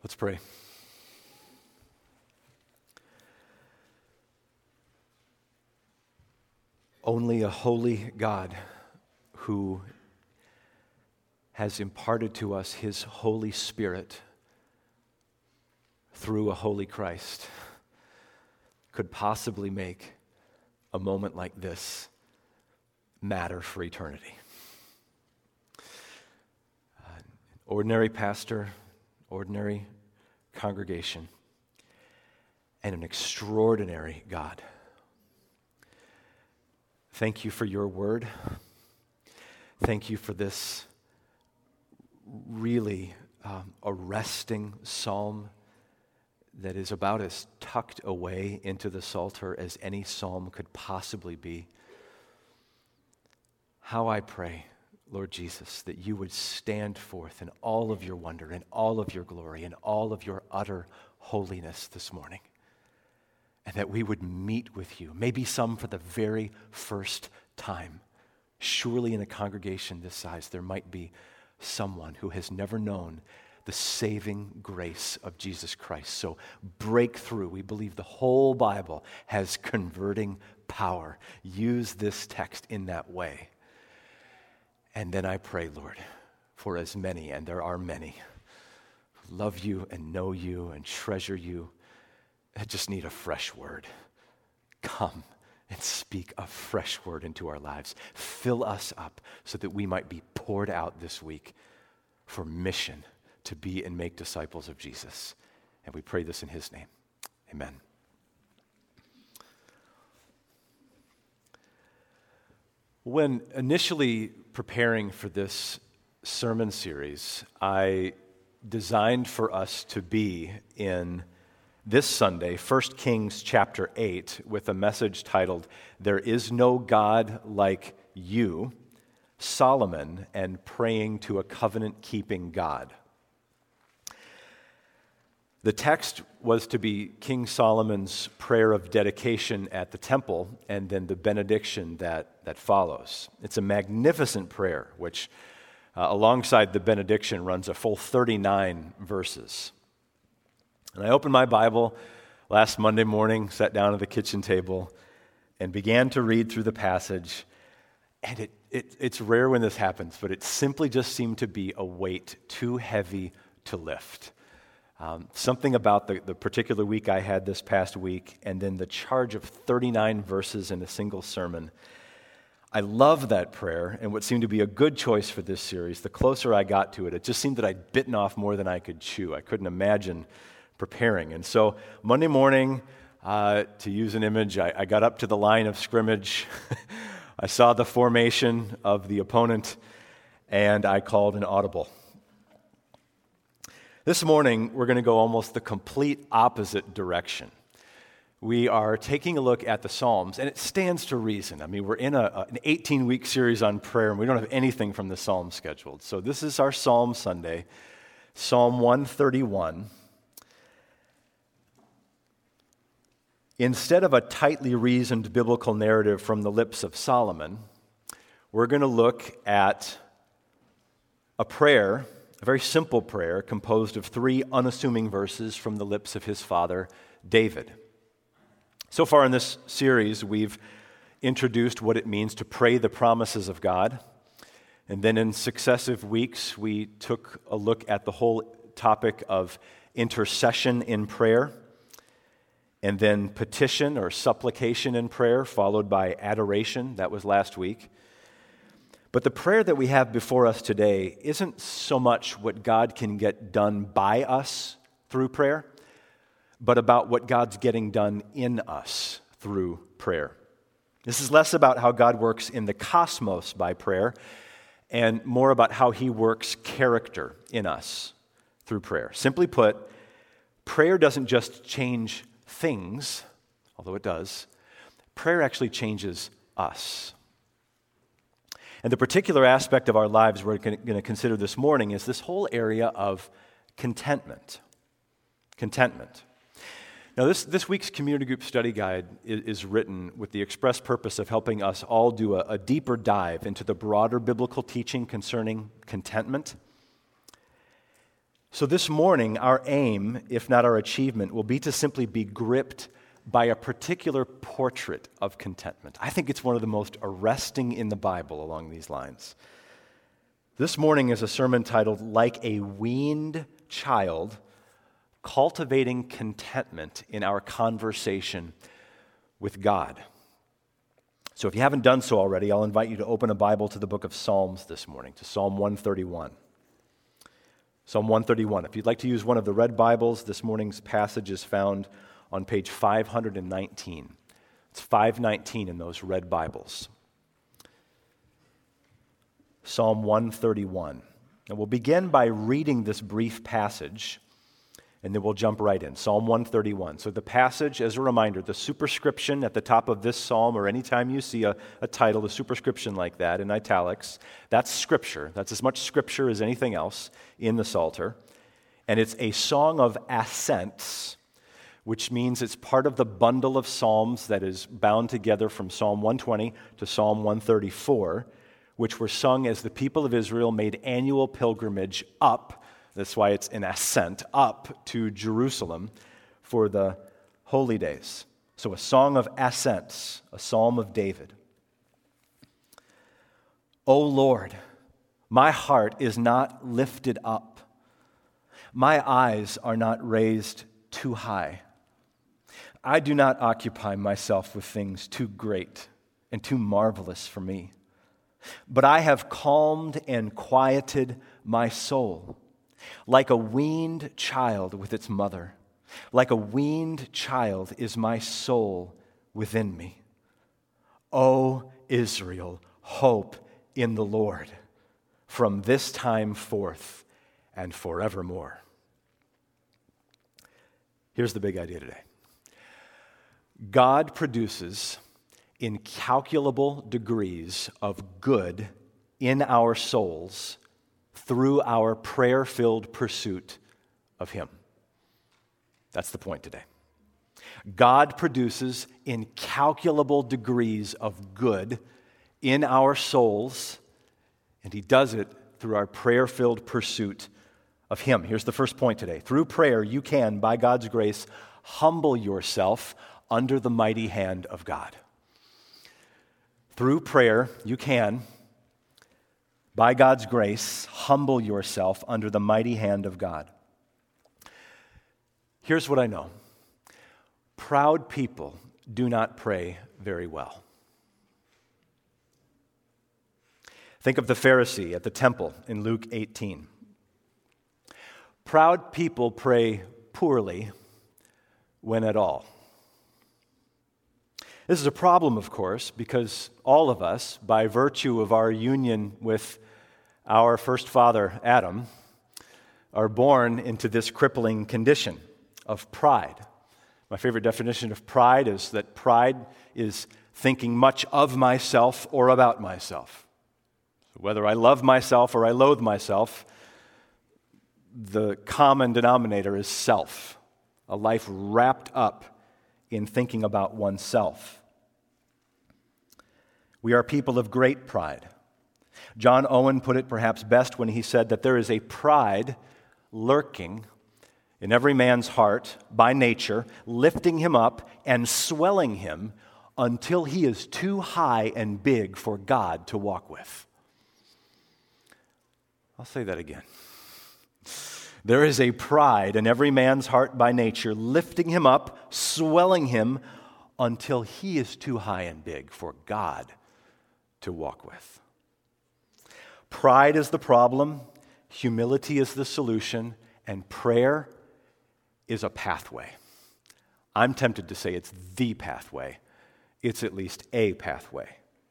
Let's pray. Only a holy God who has imparted to us His Holy Spirit through a holy Christ could possibly make a moment like this matter for eternity. An ordinary pastor, ordinary congregation, and an extraordinary God. Thank you for your word. Thank you for this really arresting psalm that is about as tucked away into the Psalter as any psalm could possibly be. How I pray, Lord Jesus, that you would stand forth in all of your wonder, in all of your glory, in all of your utter holiness this morning. And that we would meet with you, maybe some for the very first time. Surely in a congregation this size, there might be someone who has never known the saving grace of Jesus Christ. So break through. We believe the whole Bible has converting power. Use this text in that way. And then I pray, Lord, for as many, and there are many, who love you and know you and treasure you, I just need a fresh word. Come and speak a fresh word into our lives. Fill us up so that we might be poured out this week for mission to be and make disciples of Jesus. And we pray this in His name. Amen. When initially preparing for this sermon series, I designed for us to be in this Sunday, 1 Kings chapter 8, with a message titled, "There is no God like you, Solomon and praying to a covenant-keeping God." The text was to be King Solomon's prayer of dedication at the temple and then the benediction that follows. It's a magnificent prayer, which alongside the benediction runs a full 39 verses. And I opened my Bible last Monday morning, sat down at the kitchen table, and began to read through the passage. And it's rare when this happens, but it simply just seemed to be a weight too heavy to lift. Something about the particular week I had this past week, and then the charge of 39 verses in a single sermon. I love that prayer, and what seemed to be a good choice for this series. The closer I got to it, it just seemed that I'd bitten off more than I could chew. I couldn't imagine preparing. And so Monday morning, to use an image, I got up to the line of scrimmage. I saw the formation of the opponent, and I called an audible. This morning, we're going to go almost the complete opposite direction. We are taking a look at the Psalms, and it stands to reason. I mean, we're in an 18-week series on prayer, and we don't have anything from the Psalms scheduled. So this is our Psalm Sunday, Psalm 131. Instead of a tightly reasoned biblical narrative from the lips of Solomon, we're going to look at a prayer, a very simple prayer composed of 3 unassuming verses from the lips of his father, David. So far in this series, we've introduced what it means to pray the promises of God. And then in successive weeks, we took a look at the whole topic of intercession in prayer, and then petition or supplication in prayer, followed by adoration. That was last week. But the prayer that we have before us today isn't so much what God can get done by us through prayer, but about what God's getting done in us through prayer. This is less about how God works in the cosmos by prayer and more about how He works character in us through prayer. Simply put, prayer doesn't just change things, although it does. Prayer actually changes us. And the particular aspect of our lives we're going to consider this morning is this whole area of contentment. Contentment. Now, this week's community group study guide is written with the express purpose of helping us all do a deeper dive into the broader biblical teaching concerning contentment. So this morning, our aim, if not our achievement, will be to simply be gripped by a particular portrait of contentment. I think it's one of the most arresting in the Bible along these lines. This morning is a sermon titled, Like a Weaned Child, Cultivating Contentment in Our Conversation with God. So if you haven't done so already, I'll invite you to open a Bible to the book of Psalms this morning, to Psalm 131. Psalm 131. If you'd like to use one of the red Bibles, this morning's passage is found on page 519. It's 519 in those red Bibles. Psalm 131. And we'll begin by reading this brief passage, and then we'll jump right in. Psalm 131. So the passage, as a reminder, the superscription at the top of this psalm, or anytime you see a title, a superscription like that in italics, that's Scripture. That's as much Scripture as anything else in the Psalter. And it's a song of ascents, which means it's part of the bundle of psalms that is bound together from Psalm 120 to Psalm 134, which were sung as the people of Israel made annual pilgrimage up. That's why it's an ascent up to Jerusalem for the holy days. So a song of ascents, a psalm of David. O Lord, my heart is not lifted up. My eyes are not raised too high. I do not occupy myself with things too great and too marvelous for me. But I have calmed and quieted my soul, like a weaned child with its mother. Like a weaned child is my soul within me. O Israel, hope in the Lord from this time forth and forevermore. Here's the big idea today. God produces incalculable degrees of good in our souls through our prayer-filled pursuit of Him. That's the point today. God produces incalculable degrees of good in our souls, and He does it through our prayer-filled pursuit of Him. Here's the first point today. Through prayer, you can, by God's grace, humble yourself under the mighty hand of God. Through prayer, you can, by God's grace, humble yourself under the mighty hand of God. Here's what I know. Proud people do not pray very well. Think of the Pharisee at the temple in Luke 18. Proud people pray poorly, when at all. This is a problem, of course, because all of us, by virtue of our union with our first father, Adam, are born into this crippling condition of pride. My favorite definition of pride is that pride is thinking much of myself or about myself. So whether I love myself or I loathe myself, the common denominator is self, a life wrapped up in thinking about oneself. We are people of great pride. John Owen put it perhaps best when he said that there is a pride lurking in every man's heart by nature, lifting him up and swelling him until he is too high and big for God to walk with. I'll say that again. There is a pride in every man's heart by nature, lifting him up, swelling him until he is too high and big for God to walk with. Pride is the problem, humility is the solution, and prayer is a pathway. I'm tempted to say it's the pathway. It's at least a pathway.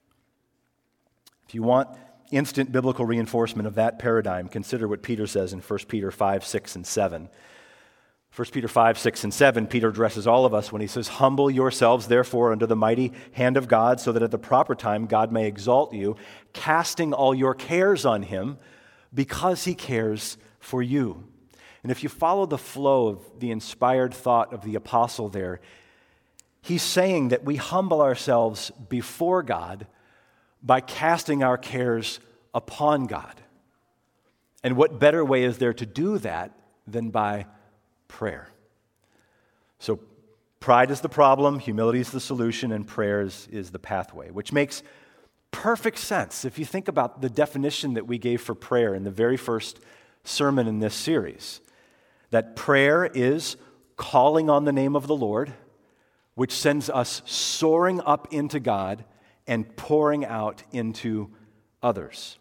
If you want instant biblical reinforcement of that paradigm, consider what Peter says in 1 Peter 5, 6, and 7. 1 Peter 5, 6, and 7, Peter addresses all of us when he says, "Humble yourselves, therefore, under the mighty hand of God, so that at the proper time God may exalt you, casting all your cares on Him, because He cares for you." And if you follow the flow of the inspired thought of the apostle there, he's saying that we humble ourselves before God by casting our cares upon God. And what better way is there to do that than by prayer. So pride is the problem, humility is the solution, and prayer is the pathway, which makes perfect sense if you think about the definition that we gave for prayer in the very first sermon in this series, that prayer is calling on the name of the Lord, which sends us soaring up into God and pouring out into others.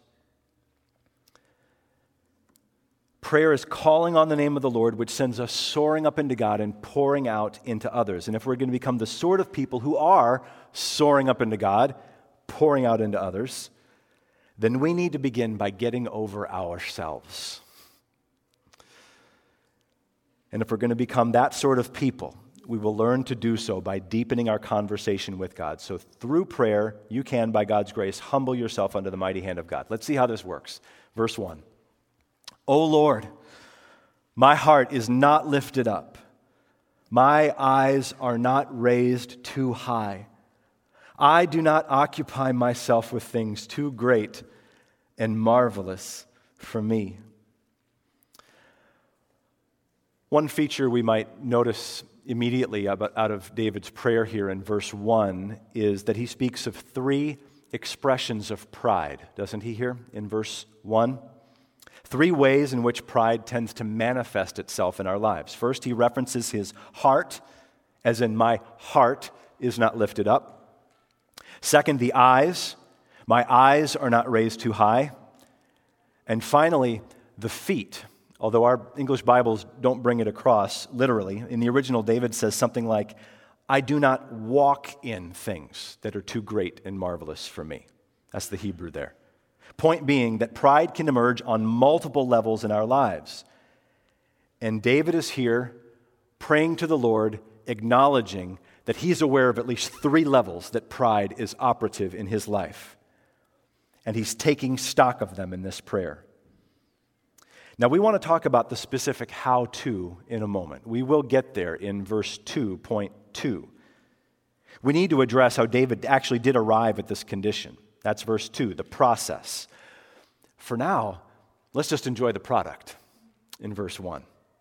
Prayer is calling on the name of the Lord, which sends us soaring up into God and pouring out into others. And if we're going to become the sort of people who are soaring up into God, pouring out into others, then we need to begin by getting over ourselves. And if we're going to become that sort of people, we will learn to do so by deepening our conversation with God. So through prayer, you can, by God's grace, humble yourself under the mighty hand of God. Let's see how this works. Verse 1. O Lord, my heart is not lifted up. My eyes are not raised too high. I do not occupy myself with things too great and marvelous for me. One feature we might notice immediately out of David's prayer here in verse 1 is that he speaks of three expressions of pride, doesn't he here in verse 1? Three ways in which pride tends to manifest itself in our lives. First, he references his heart, as in, my heart is not lifted up. Second, the eyes. My eyes are not raised too high. And finally, the feet. Although our English Bibles don't bring it across literally, in the original, David says something like, I do not walk in things that are too great and marvelous for me. That's the Hebrew there. Point being that pride can emerge on multiple levels in our lives. And David is here praying to the Lord, acknowledging that he's aware of at least three levels that pride is operative in his life. And he's taking stock of them in this prayer. Now, we want to talk about the specific how-to in a moment. We will get there in verse 2.2. We need to address how David actually did arrive at this condition. That's verse 2, the process. For now, let's just enjoy the product in verse 1.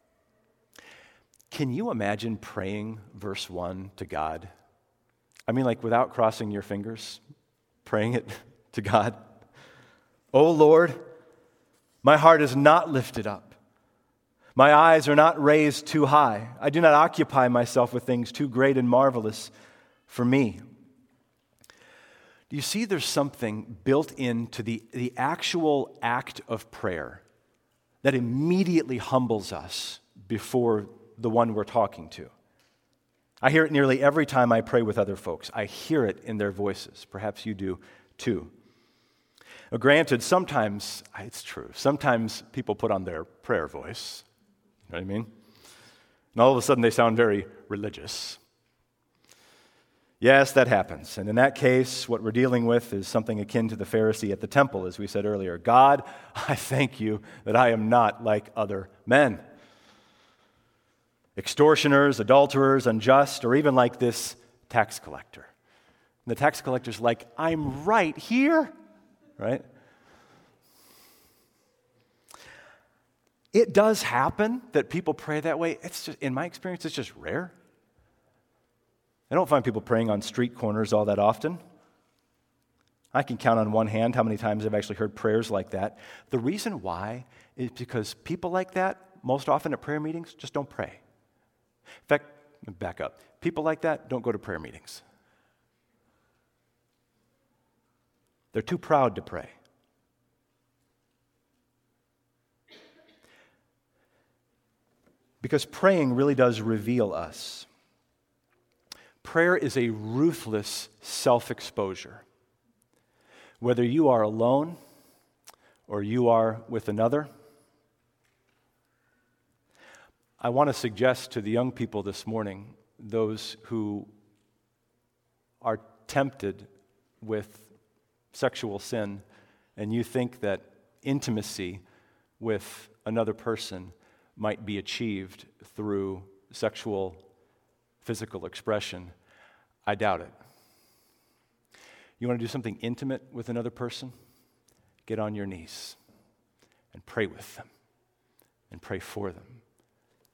Can you imagine praying verse 1 to God? I mean, like without crossing your fingers, praying it to God. O Lord, my heart is not lifted up. My eyes are not raised too high. I do not occupy myself with things too great and marvelous for me. Do you see there's something built into the actual act of prayer that immediately humbles us before the one we're talking to? I hear it nearly every time I pray with other folks. I hear it in their voices. Perhaps you do too. Now, granted, sometimes, it's true, sometimes people put on their prayer voice. You know what I mean? And all of a sudden they sound very religious. Yes, that happens. And in that case, what we're dealing with is something akin to the Pharisee at the temple, as we said earlier. God, I thank you that I am not like other men. Extortioners, adulterers, unjust, or even like this tax collector. And the tax collector's like, I'm right here, right? It does happen that people pray that way. It's just, in my experience, it's just rare. I don't find people praying on street corners all that often. I can count on one hand how many times I've actually heard prayers like that. The reason why is because people like that, most often at prayer meetings, just don't pray. In fact, back up. People like that don't go to prayer meetings. They're too proud to pray. Because praying really does reveal us. Prayer is a ruthless self-exposure. Whether you are alone or you are with another, I want to suggest to the young people this morning, those who are tempted with sexual sin, and you think that intimacy with another person might be achieved through sexual physical expression, I doubt it. You want to do something intimate with another person? Get on your knees and pray with them and pray for them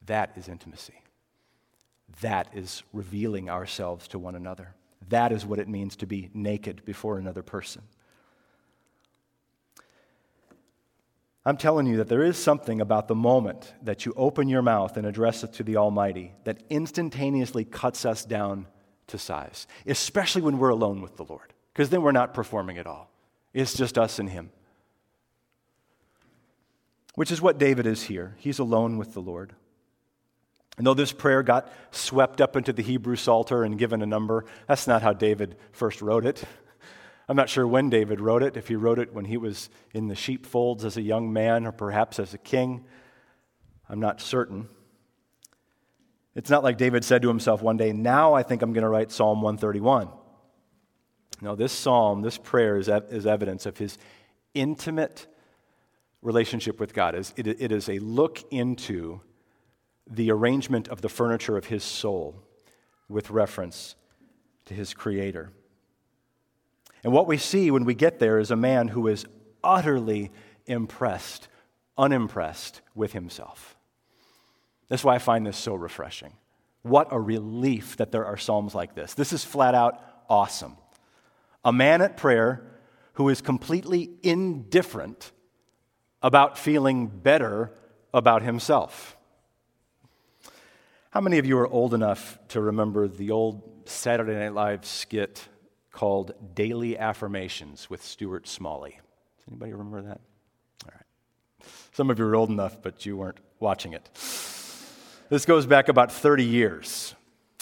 That is intimacy. That is revealing ourselves to one another. That is what it means to be naked before another person. I'm telling you that there is something about the moment that you open your mouth and address it to the Almighty that instantaneously cuts us down to size, especially when we're alone with the Lord, because then we're not performing at all. It's just us and Him. Which is what David is here. He's alone with the Lord. And though this prayer got swept up into the Hebrew Psalter and given a number, that's not how David first wrote it. I'm not sure when David wrote it, if he wrote it when he was in the sheepfolds as a young man or perhaps as a king. I'm not certain. It's not like David said to himself one day, now I think I'm going to write Psalm 131. No, this psalm, this prayer is evidence of his intimate relationship with God. It is a look into the arrangement of the furniture of his soul with reference to his Creator. And what we see when we get there is a man who is utterly unimpressed with himself. That's why I find this so refreshing. What a relief that there are psalms like this. This is flat out awesome. A man at prayer who is completely indifferent about feeling better about himself. How many of you are old enough to remember the old Saturday Night Live skit called Daily Affirmations with Stuart Smalley? Does anybody remember that? All right. Some of you are old enough, but you weren't watching it. This goes back about 30 years.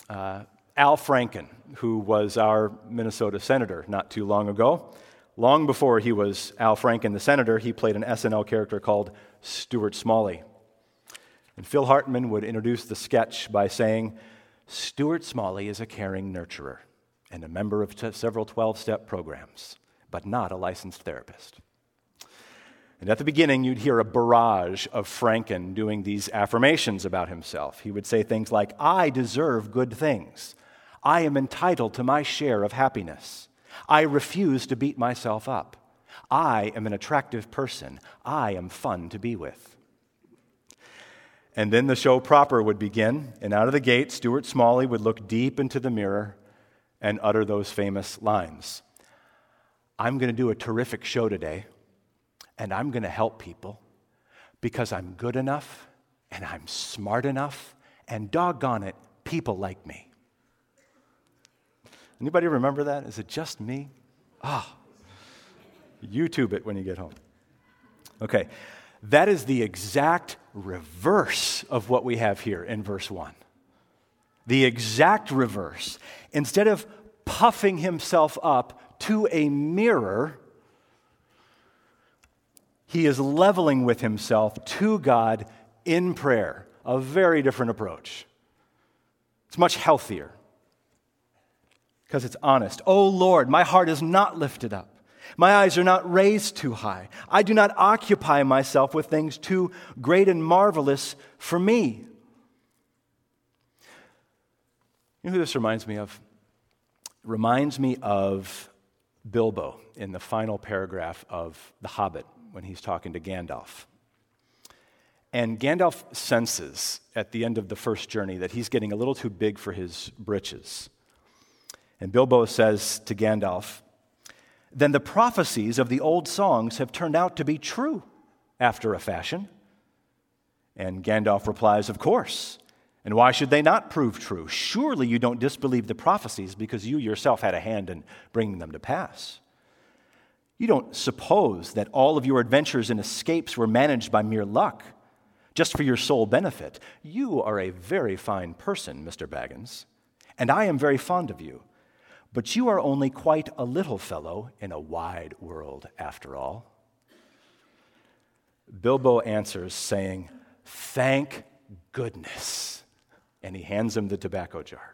Al Franken, who was our Minnesota senator not too long ago, long before he was Al Franken the senator, he played an SNL character called Stuart Smalley. And Phil Hartman would introduce the sketch by saying, Stuart Smalley is a caring nurturer and a member of several 12-step programs, but not a licensed therapist. And at the beginning, you'd hear a barrage of Franken doing these affirmations about himself. He would say things like, I deserve good things. I am entitled to my share of happiness. I refuse to beat myself up. I am an attractive person. I am fun to be with. And then the show proper would begin, and out of the gate, Stuart Smalley would look deep into the mirror and utter those famous lines. I'm going to do a terrific show today, and I'm going to help people because I'm good enough, and I'm smart enough, and doggone it, people like me. Anybody remember that? Is it just me? YouTube it when you get home. Okay. That is the exact reverse of what we have here in verse 1. The exact reverse. Instead of puffing himself up to a mirror, he is leveling with himself to God in prayer. A very different approach. It's much healthier because it's honest. Oh Lord, my heart is not lifted up. My eyes are not raised too high. I do not occupy myself with things too great and marvelous for me. You know who this reminds me of? It reminds me of Bilbo in the final paragraph of The Hobbit when he's talking to Gandalf. And Gandalf senses at the end of the first journey that he's getting a little too big for his britches. And Bilbo says to Gandalf, then the prophecies of the old songs have turned out to be true after a fashion. And Gandalf replies, of course. And why should they not prove true? Surely you don't disbelieve the prophecies because you yourself had a hand in bringing them to pass. You don't suppose that all of your adventures and escapes were managed by mere luck, just for your sole benefit. You are a very fine person, Mr. Baggins, and I am very fond of you. But you are only quite a little fellow in a wide world, after all. Bilbo answers, saying, thank goodness. And he hands him the tobacco jar.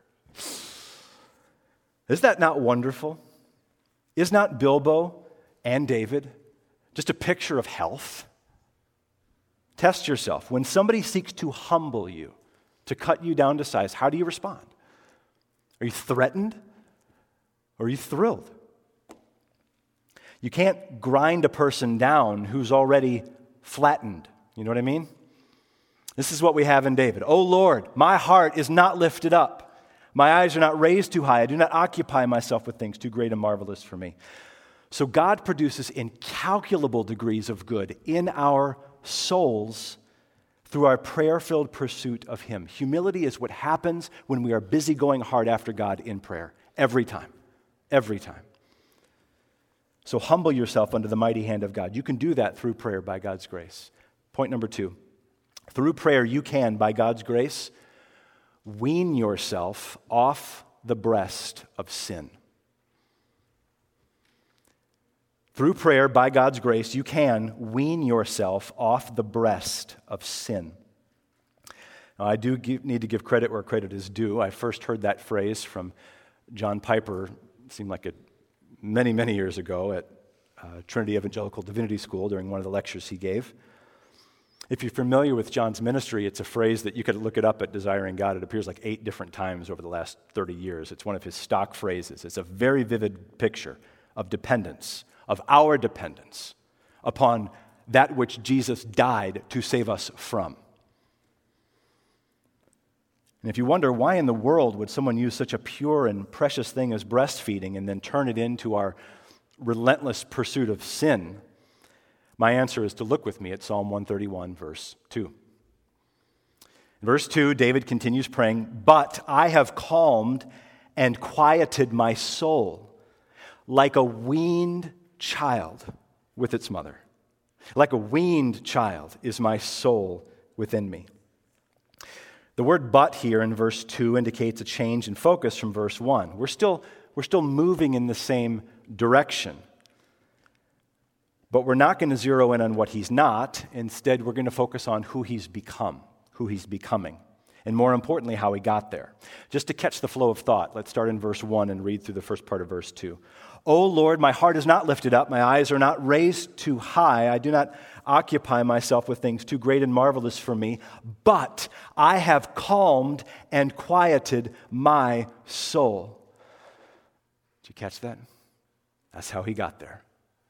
Is that not wonderful? Is not Bilbo and David just a picture of health? Test yourself. When somebody seeks to humble you, to cut you down to size, how do you respond? Are you threatened? Or are you thrilled? You can't grind a person down who's already flattened. You know what I mean? This is what we have in David. O Lord, my heart is not lifted up. My eyes are not raised too high. I do not occupy myself with things too great and marvelous for me. So God produces incalculable degrees of good in our souls through our prayer-filled pursuit of Him. Humility is what happens when we are busy going hard after God in prayer. Every time. Every time. So humble yourself under the mighty hand of God. You can do that through prayer by God's grace. Point number 2. Through prayer, you can, by God's grace, wean yourself off the breast of sin. Through prayer, by God's grace, you can wean yourself off the breast of sin. Now, I do need to give credit where credit is due. I first heard that phrase from John Piper, it seemed like it many, many years ago at Trinity Evangelical Divinity School during one of the lectures he gave. If you're familiar with John's ministry, it's a phrase that you could look it up at Desiring God. It appears like 8 different times over the last 30 years. It's one of his stock phrases. It's a very vivid picture of dependence, of our dependence upon that which Jesus died to save us from. And if you wonder why in the world would someone use such a pure and precious thing as breastfeeding and then turn it into our relentless pursuit of sin, my answer is to look with me at Psalm 131, verse 2. In verse 2, David continues praying, "But I have calmed and quieted my soul like a weaned child with its mother. Like a weaned child is my soul within me." The word "but" here in verse 2 indicates a change in focus from verse 1. We're still moving in the same direction. But we're not going to zero in on what he's not. Instead, we're going to focus on who he's become, who he's becoming, and more importantly, how he got there. Just to catch the flow of thought, let's start in verse 1 and read through the first part of verse 2. "O Lord, my heart is not lifted up, my eyes are not raised too high. I do not occupy myself with things too great and marvelous for me, but I have calmed and quieted my soul." Did you catch that? That's how he got there.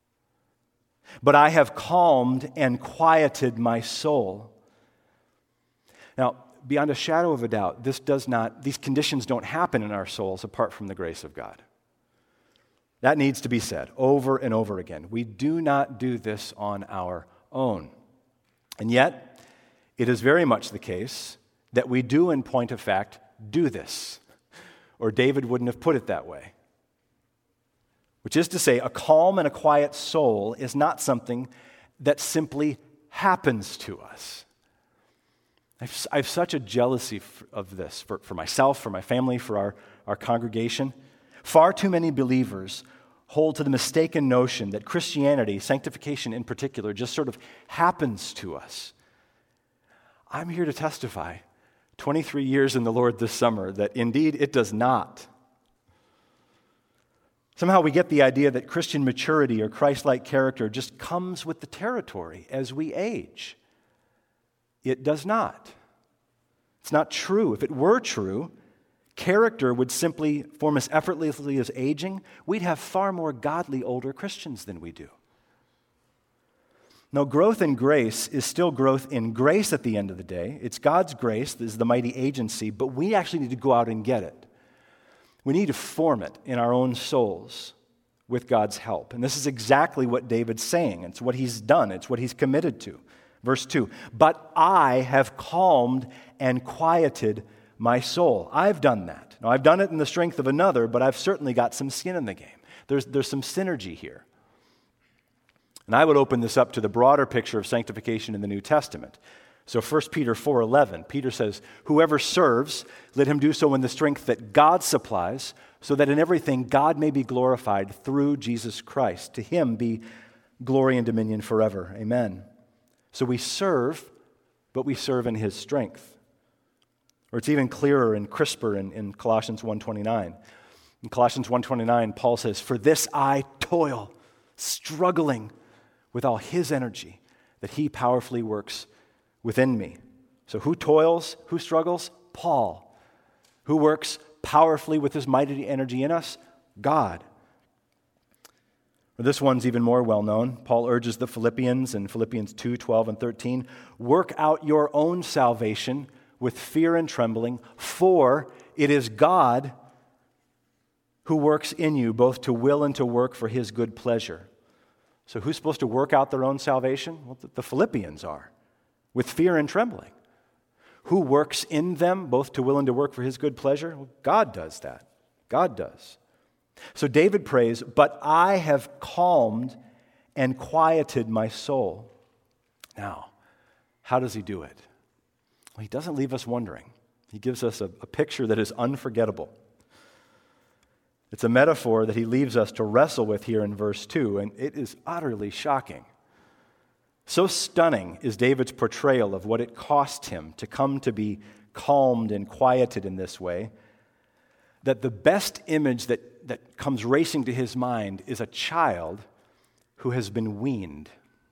But I have calmed and quieted my soul. Now, beyond a shadow of a doubt, these conditions don't happen in our souls apart from the grace of God. That needs to be said over and over again. We do not do this on our own. And yet, it is very much the case that we do, in point of fact, do this. Or David wouldn't have put it that way. Which is to say, a calm and a quiet soul is not something that simply happens to us. I have such a jealousy of this for myself, for my family, for our congregation. Far too many believers hold to the mistaken notion that Christianity, sanctification in particular, just sort of happens to us. I'm here to testify, 23 years in the Lord this summer, that indeed it does not. Somehow we get the idea that Christian maturity or Christ-like character just comes with the territory as we age. It does not. It's not true. If it were true, character would simply form as effortlessly as aging. We'd have far more godly older Christians than we do. Now, growth in grace is still growth in grace at the end of the day. It's God's grace that is the mighty agency, but we actually need to go out and get it. We need to form it in our own souls with God's help. And this is exactly what David's saying. It's what he's done. It's what he's committed to. Verse 2, "But I have calmed and quieted my soul." I've done that. Now, I've done it in the strength of another, but I've certainly got some skin in the game. There's some synergy here. And I would open this up to the broader picture of sanctification in the New Testament. So 1 Peter 4:11, Peter says, "Whoever serves, let him do so in the strength that God supplies, so that in everything God may be glorified through Jesus Christ. To him be glory and dominion forever. Amen." So we serve, but we serve in his strength. Or it's even clearer and crisper in Colossians 1:29. In Colossians 1:29, Paul says, "For this I toil, struggling with all his energy, that he powerfully works within me." So who toils? Who struggles? Paul. Who works powerfully with his mighty energy in us? God. This one's even more well-known. Paul urges the Philippians in Philippians 2:12 and 13, work out your own salvation with fear and trembling, for it is God who works in you both to will and to work for his good pleasure. So who's supposed to work out their own salvation? Well, the Philippians are, with fear and trembling. Who works in them both to will and to work for his good pleasure? Well, God does that. God does. So David prays, but I have calmed and quieted my soul. Now, how does he do it? Well, he doesn't leave us wondering. He gives us a picture that is unforgettable. It's a metaphor that he leaves us to wrestle with here in verse 2, and it is utterly shocking. So stunning is David's portrayal of what it cost him to come to be calmed and quieted in this way, that the best image that comes racing to his mind is a child who has been weaned.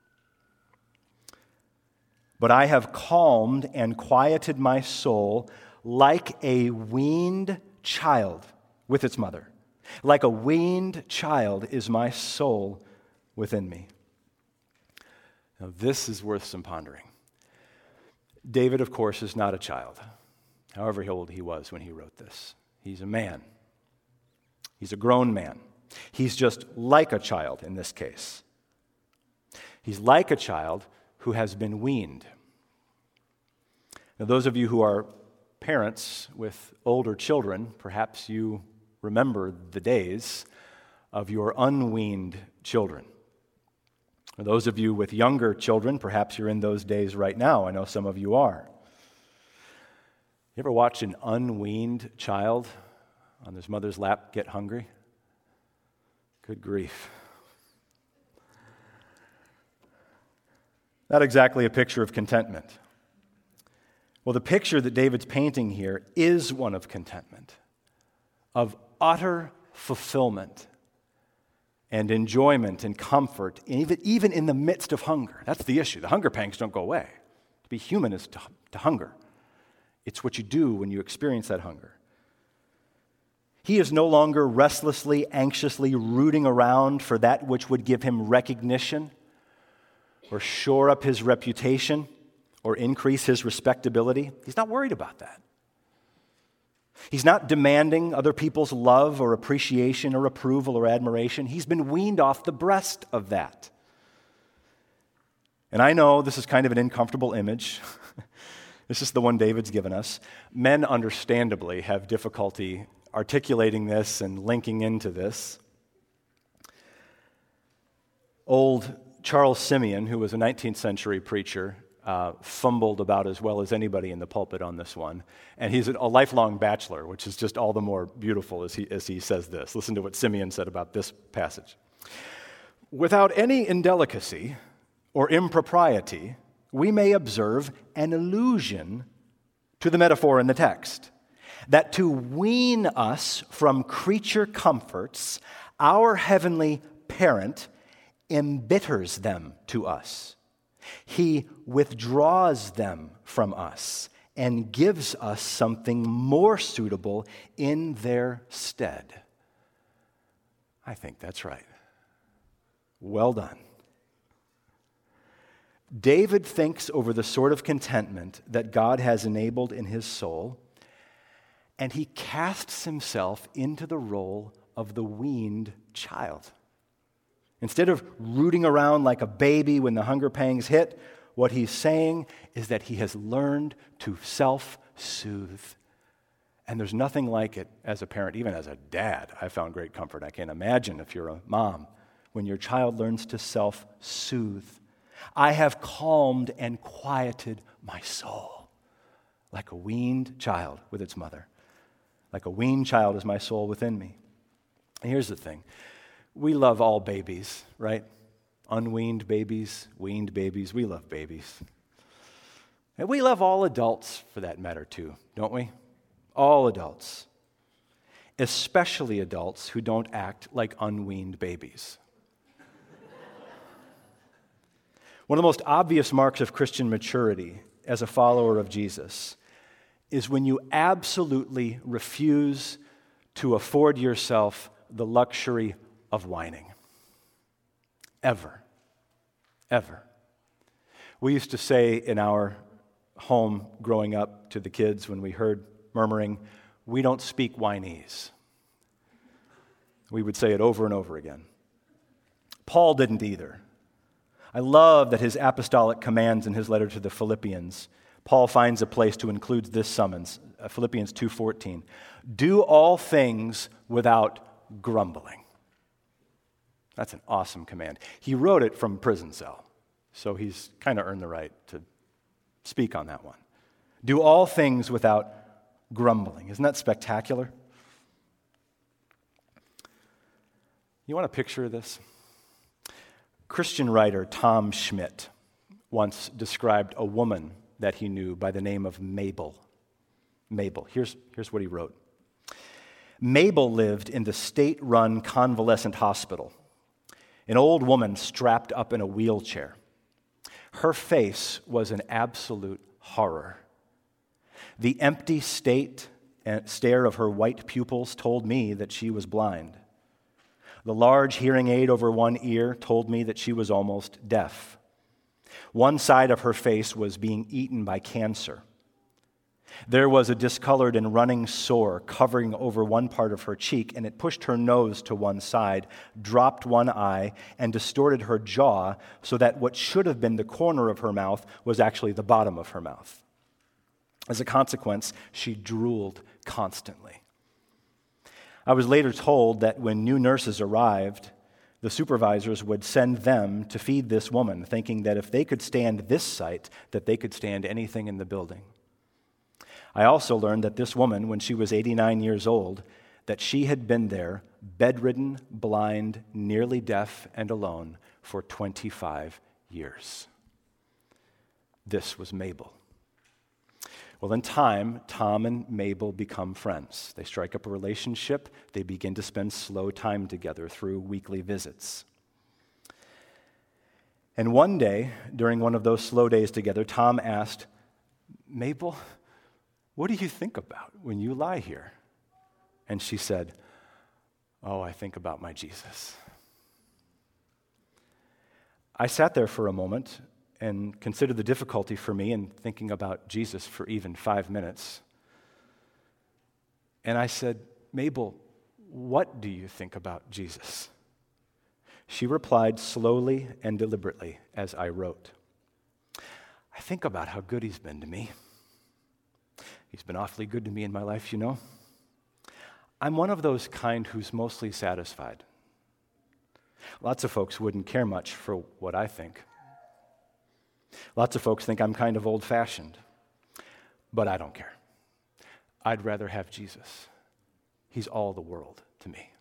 But I have calmed and quieted my soul like a weaned child with its mother. Like a weaned child is my soul within me. Now, this is worth some pondering. David, of course, is not a child, however old he was when he wrote this. He's a man. He's a grown man. He's just like a child in this case. He's like a child who has been weaned. Now, those of you who are parents with older children, perhaps you remember the days of your unweaned children. For those of you with younger children, perhaps you're in those days right now. I know some of you are. You ever watch an unweaned child on his mother's lap get hungry? Good grief. Not exactly a picture of contentment. Well, the picture that David's painting here is one of contentment, of utter fulfillment and enjoyment and comfort, even in the midst of hunger. That's the issue. The hunger pangs don't go away. To be human is to hunger. It's what you do when you experience that hunger. He is no longer restlessly, anxiously rooting around for that which would give him recognition or shore up his reputation or increase his respectability. He's not worried about that. He's not demanding other people's love or appreciation or approval or admiration. He's been weaned off the breast of that. And I know this is kind of an uncomfortable image. This is the one David's given us. Men, understandably, have difficulty articulating this and linking into this. Old Charles Simeon, who was a 19th century preacher, fumbled about as well as anybody in the pulpit on this one. And he's a lifelong bachelor, which is just all the more beautiful as he says this. Listen to what Simeon said about this passage. Without any indelicacy or impropriety, we may observe an allusion to the metaphor in the text, that to wean us from creature comforts, our heavenly parent embitters them to us. He withdraws them from us and gives us something more suitable in their stead. I think that's right. Well done. David thinks over the sort of contentment that God has enabled in his soul, and he casts himself into the role of the weaned child. Instead of rooting around like a baby when the hunger pangs hit, what he's saying is that he has learned to self-soothe. And there's nothing like it as a parent, even as a dad. I found great comfort. I can't imagine if you're a mom, when your child learns to self-soothe. I have calmed and quieted my soul like a weaned child with its mother. Like a weaned child is my soul within me. And here's the thing. We love all babies, right? Unweaned babies, weaned babies. We love babies. And we love all adults for that matter too, don't we? All adults. Especially adults who don't act like unweaned babies. One of the most obvious marks of Christian maturity as a follower of Jesus is when you absolutely refuse to afford yourself the luxury of whining. ever, ever. We used to say in our home growing up to the kids when we heard murmuring, "We don't speak Chinese." We would say it over and over again. Paul didn't either. I love that his apostolic commands in his letter to the Philippians, Paul finds a place to include this summons, Philippians 2:14. Do all things without grumbling. That's an awesome command. He wrote it from a prison cell, so he's kind of earned the right to speak on that one. Do all things without grumbling. Isn't that spectacular? You want a picture of this? Christian writer Tom Schmidt once described a woman that he knew by the name of Mabel. Mabel. Here's what he wrote. Mabel lived in the state-run convalescent hospital, an old woman strapped up in a wheelchair. Her face was an absolute horror. The empty stare of her white pupils told me that she was blind. The large hearing aid over one ear told me that she was almost deaf. One side of her face was being eaten by cancer. There was a discolored and running sore covering over one part of her cheek, and it pushed her nose to one side, dropped one eye, and distorted her jaw so that what should have been the corner of her mouth was actually the bottom of her mouth. As a consequence, she drooled constantly. I was later told that when new nurses arrived, the supervisors would send them to feed this woman, thinking that if they could stand this sight, that they could stand anything in the building. I also learned that this woman, when she was 89 years old, that she had been there, bedridden, blind, nearly deaf, and alone for 25 years. This was Mabel. Well, in time, Tom and Mabel become friends. They strike up a relationship. They begin to spend slow time together through weekly visits. And one day, during one of those slow days together, Tom asked, "Mabel, what do you think about when you lie here?" And she said, "Oh, I think about my Jesus." I sat there for a moment and considered the difficulty for me in thinking about Jesus for even 5 minutes. And I said, "Mabel, what do you think about Jesus?" She replied slowly and deliberately as I wrote, "I think about how good he's been to me. He's been awfully good to me in my life, you know. I'm one of those kind who's mostly satisfied. Lots of folks wouldn't care much for what I think. Lots of folks think I'm kind of old-fashioned, but I don't care. I'd rather have Jesus. He's all the world to me."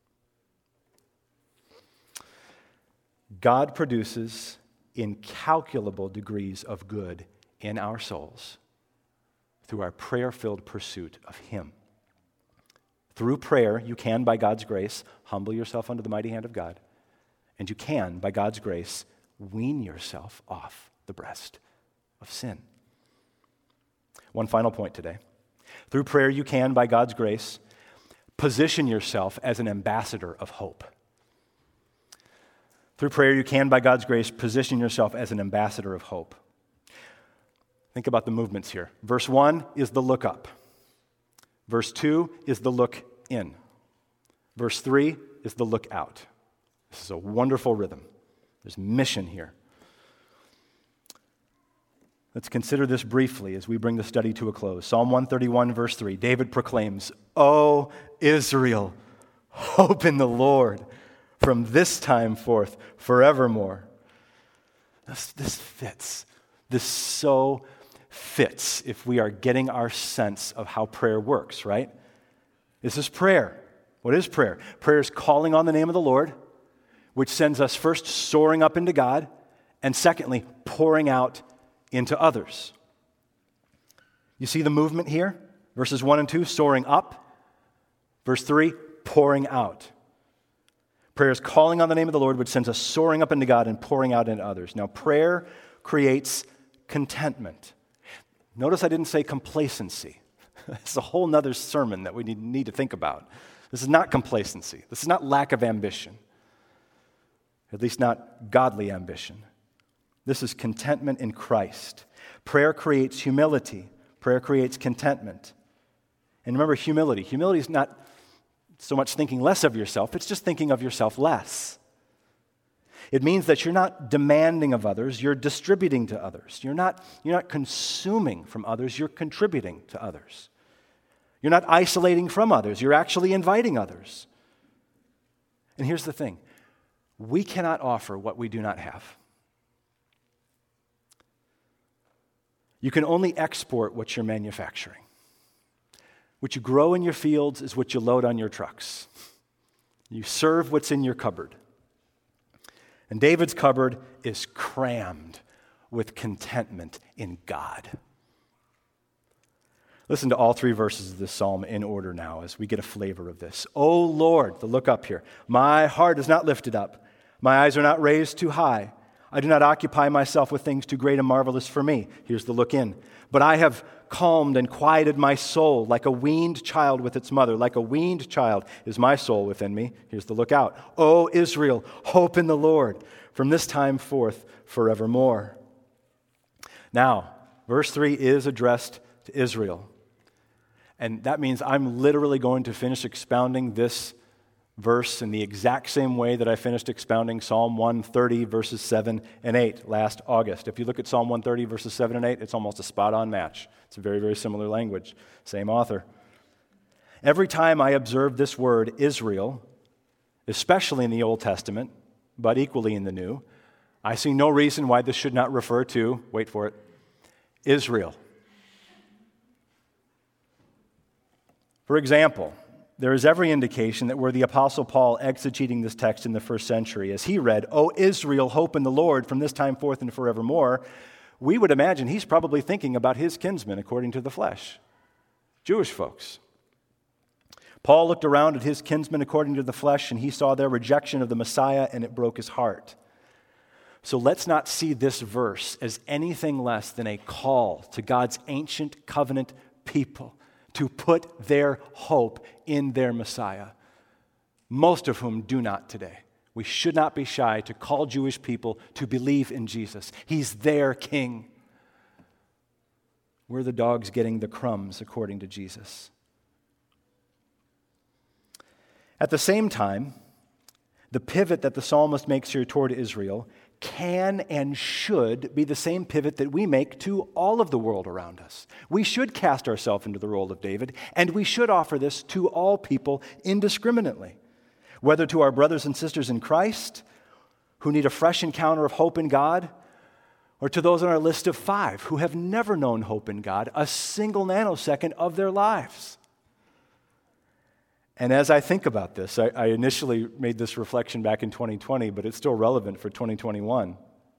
God produces incalculable degrees of good in our souls through our prayer-filled pursuit of Him. Through prayer, you can, by God's grace, humble yourself under the mighty hand of God, and you can, by God's grace, wean yourself off the breast of sin. One final point today. Through prayer, you can, by God's grace, position yourself as an ambassador of hope. Through prayer, you can, by God's grace, position yourself as an ambassador of hope. Think about the movements here. Verse 1 is the look up. Verse 2 is the look in. Verse 3 is the look out. This is a wonderful rhythm. There's mission here. Let's consider this briefly as we bring the study to a close. Psalm 131, verse 3, David proclaims, "O Israel, hope in the Lord from this time forth forevermore." This fits. This so fits if we are getting our sense of how prayer works, right? This is prayer. What is prayer? Prayer is calling on the name of the Lord, which sends us first soaring up into God, and secondly, pouring out into others. You see the movement here? Verses 1 and 2, soaring up. Verse 3, pouring out. Prayer is calling on the name of the Lord, which sends us soaring up into God and pouring out into others. Now, prayer creates contentment. Notice I didn't say complacency. It's a whole nother sermon that we need to think about. This is not complacency. This is not lack of ambition. at least not godly ambition. This is contentment in Christ. Prayer creates humility. Prayer creates contentment. And remember, humility. Humility is not so much thinking less of yourself, it's just thinking of yourself less. It means that you're not demanding of others, you're distributing to others. You're not consuming from others, you're contributing to others. You're not isolating from others, you're actually inviting others. And here's the thing, we cannot offer what we do not have. You can only export what you're manufacturing. What you grow in your fields is what you load on your trucks. You serve what's in your cupboard. And David's cupboard is crammed with contentment in God. Listen to all three verses of this psalm in order now as we get a flavor of this. O Lord, the look up here, my heart is not lifted up. My eyes are not raised too high. I do not occupy myself with things too great and marvelous for me. Here's the look in. But I have calmed and quieted my soul like a weaned child with its mother. Like a weaned child is my soul within me. Here's the look out. O Israel, hope in the Lord from this time forth forevermore. Now, verse 3 is addressed to Israel. And that means I'm literally going to finish expounding this verse in the exact same way that I finished expounding Psalm 130, verses 7 and 8 last August. If you look at Psalm 130, verses 7 and 8, it's almost a spot-on match. It's a very, very similar language, same author. Every time I observe this word, Israel, especially in the Old Testament, but equally in the New, I see no reason why this should not refer to, wait for it, Israel. For example, there is every indication that were the Apostle Paul exegeting this text in the first century, as he read, O Israel, hope in the Lord from this time forth and forevermore, we would imagine he's probably thinking about his kinsmen according to the flesh, Jewish folks. Paul looked around at his kinsmen according to the flesh, and he saw their rejection of the Messiah, and it broke his heart. So let's not see this verse as anything less than a call to God's ancient covenant people to put their hope in their Messiah, most of whom do not today. We should not be shy to call Jewish people to believe in Jesus. He's their king. We're the dogs getting the crumbs, according to Jesus. At the same time, the pivot that the psalmist makes here toward Israel can and should be the same pivot that we make to all of the world around us. We should cast ourselves into the role of David, and we should offer this to all people indiscriminately, whether to our brothers and sisters in Christ who need a fresh encounter of hope in God, or to those on our list of 5 who have never known hope in God a single nanosecond of their lives. And as I think about this, I initially made this reflection back in 2020, but it's still relevant for 2021.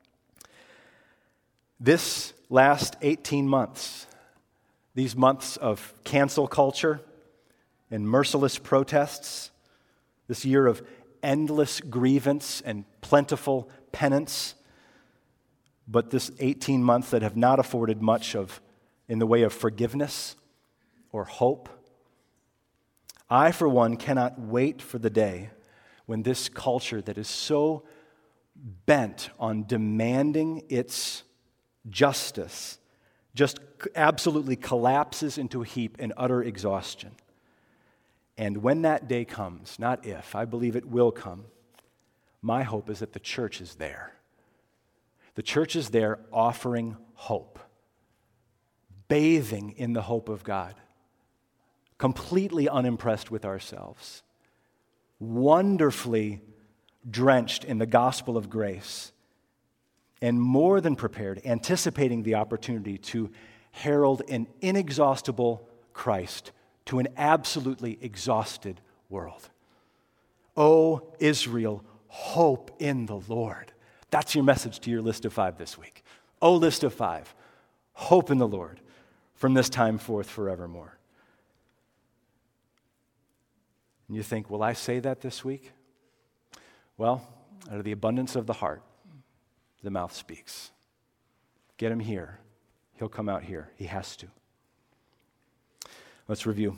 This last 18 months, these months of cancel culture and merciless protests, this year of endless grievance and plentiful penance, but this 18 months that have not afforded much of in the way of forgiveness or hope, I, for one, cannot wait for the day when this culture that is so bent on demanding its justice just absolutely collapses into a heap in utter exhaustion. And when that day comes, not if, I believe it will come, my hope is that the church is there. The church is there offering hope, bathing in the hope of God, completely unimpressed with ourselves, wonderfully drenched in the gospel of grace, and more than prepared, anticipating the opportunity to herald an inexhaustible Christ to an absolutely exhausted world. O Israel, hope in the Lord. That's your message to your list of 5 this week. O list of 5, hope in the Lord from this time forth forevermore. And you think, will I say that this week? Well, out of the abundance of the heart, the mouth speaks. Get him here. He'll come out here. He has to. Let's review.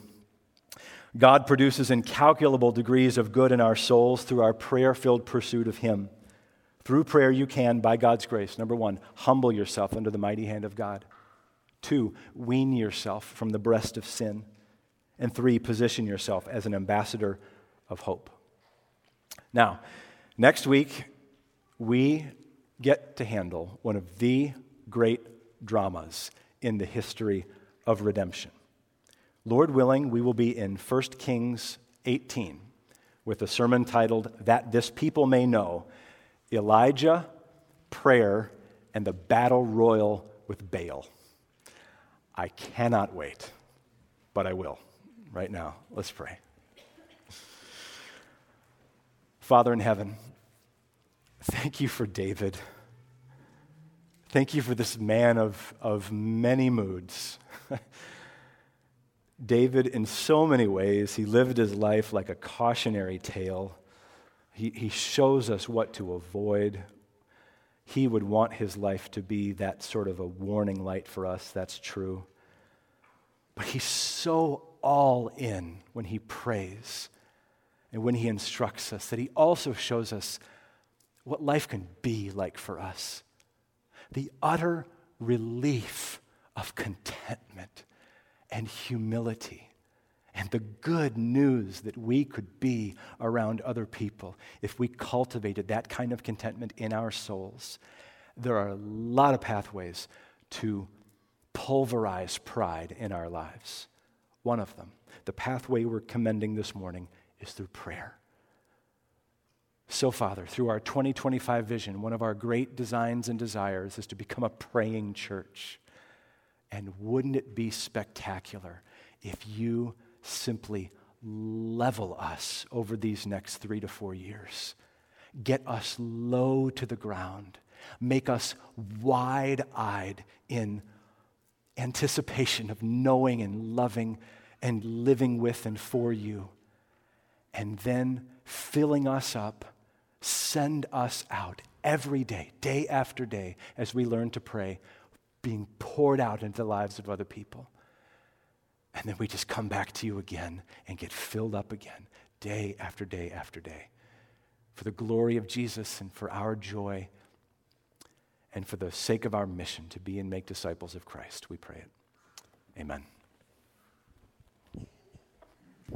God produces incalculable degrees of good in our souls through our prayer-filled pursuit of him. Through prayer, you can, by God's grace, number one, humble yourself under the mighty hand of God. 2, wean yourself from the breast of sin. And 3, position yourself as an ambassador of hope. Now, next week, we get to handle one of the great dramas in the history of redemption. Lord willing, we will be in 1 Kings 18 with a sermon titled, That This People May Know, Elijah, Prayer, and the Battle Royal with Baal. I cannot wait, but I will. Right now, let's pray. Father in heaven, thank you for David. Thank you for this man of many moods. David, in so many ways, he lived his life like a cautionary tale. He shows us what to avoid. He would want his life to be that sort of a warning light for us, that's true. But he's so all in when he prays and when he instructs us that he also shows us what life can be like for us. The utter relief of contentment and humility and the good news that we could be around other people if we cultivated that kind of contentment in our souls. There are a lot of pathways to pulverize pride in our lives. One of them, the pathway we're commending this morning, is through prayer. So, Father, through our 2025 vision, one of our great designs and desires is to become a praying church. And wouldn't it be spectacular if you simply level us over these next 3 to 4 years? Get us low to the ground. Make us wide-eyed in anticipation of knowing and loving and living with and for you. And then filling us up, send us out every day, day after day, as we learn to pray, being poured out into the lives of other people. And then we just come back to you again and get filled up again, day after day after day. For the glory of Jesus and for our joy and for the sake of our mission to be and make disciples of Christ, we pray it. Amen.